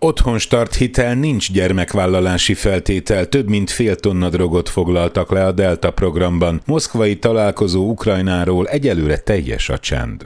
Otthonstart hitel nincs gyermekvállalási feltétel, több mint fél tonna drogot foglaltak le a Delta programban. Moszkvai találkozó Ukrajnáról, egyelőre teljes a csend.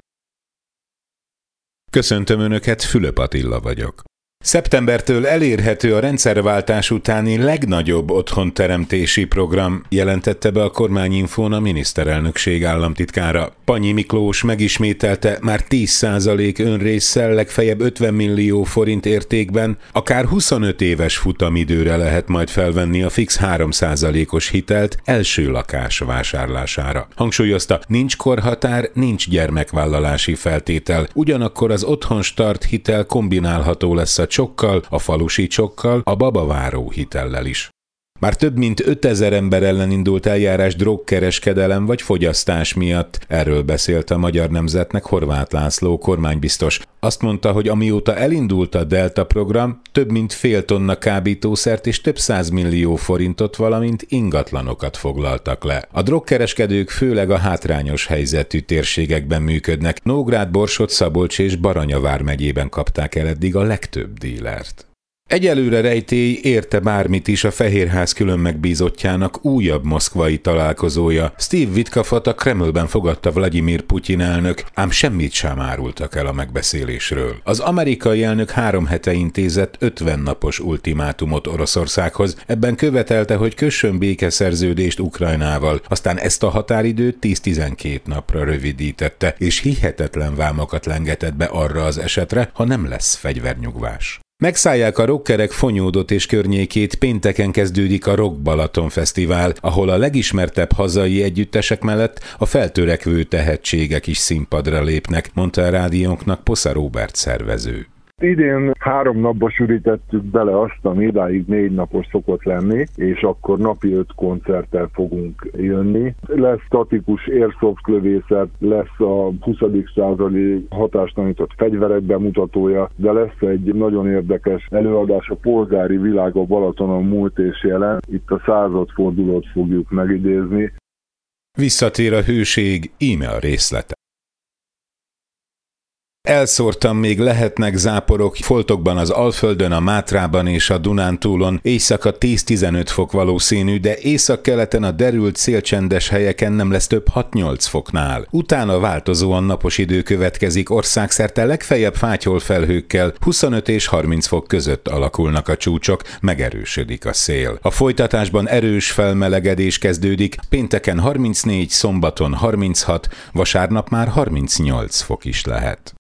Köszöntöm Önöket, Fülöp Attila vagyok. Szeptembertől elérhető a rendszerváltás utáni legnagyobb otthonteremtési program, jelentette be a Kormányinfón a miniszterelnökség államtitkára. Panyi Miklós megismételte, már 10% önrésszel, legfeljebb 50 millió forint értékben, akár 25 éves futamidőre lehet majd felvenni a fix 3%-os hitelt első lakás vásárlására. Hangsúlyozta, nincs korhatár, nincs gyermekvállalási feltétel, ugyanakkor az Otthonstart hitel kombinálható lesz a csokkal, a falusi csokkal, a babaváró hitellel is. Már több mint 5000 ember ellen indult eljárás drogkereskedelem vagy fogyasztás miatt. Erről beszélt a Magyar Nemzetnek Horváth László kormánybiztos. Azt mondta, hogy amióta elindult a Delta program, több mint fél tonna kábítószert és több 100 millió forintot, valamint ingatlanokat foglaltak le. A drogkereskedők főleg a hátrányos helyzetű térségekben működnek. Nógrád, Borsod, Szabolcs és Baranya vármegyében kapták el eddig a legtöbb dílert. Egyelőre rejtély, érte bármit is a Fehérház külön megbízottjának újabb moszkvai találkozója. Steve Witkofot a Kremlben fogadta Vladimir Putyin elnök, ám semmit sem árultak el a megbeszélésről. Az amerikai elnök 3 hete intézett 50 napos ultimátumot Oroszországhoz, ebben követelte, hogy kössön békeszerződést Ukrajnával, aztán ezt a határidőt 10-12 napra rövidítette, és hihetetlen vámokat lengetett be arra az esetre, ha nem lesz fegyvernyugvás. Megszállják a rockerek Fonyódot és környékét, pénteken kezdődik a Rock Balaton Fesztivál, ahol a legismertebb hazai együttesek mellett a feltörekvő tehetségek is színpadra lépnek, mondta a rádiónknak Posza Róbert szervező. Idén 3 napba sűrítettük bele azt, ami idáig 4 napos szokott lenni, és akkor napi 5 koncerttel fogunk jönni. Lesz statikus airsoft lövészet, lesz a 20. századi hatástalanított fegyverek bemutatója, de lesz egy nagyon érdekes előadás, a polgári világ a Balatonon múlt és jelen. Itt a 100. fordulót fogjuk megidézni. Visszatér a hőség, íme a részlete. Elszórtan még lehetnek záporok foltokban az Alföldön, a Mátrában és a Dunántúlon, éjszaka 10-15 fok valószínű, de északkeleten a derült szélcsendes helyeken nem lesz több 6-8 foknál. Utána változóan napos idő következik, országszerte legfeljebb fátyol felhőkkel, 25 és 30 fok között alakulnak a csúcsok, megerősödik a szél. A folytatásban erős felmelegedés kezdődik, pénteken 34, szombaton 36, vasárnap már 38 fok is lehet.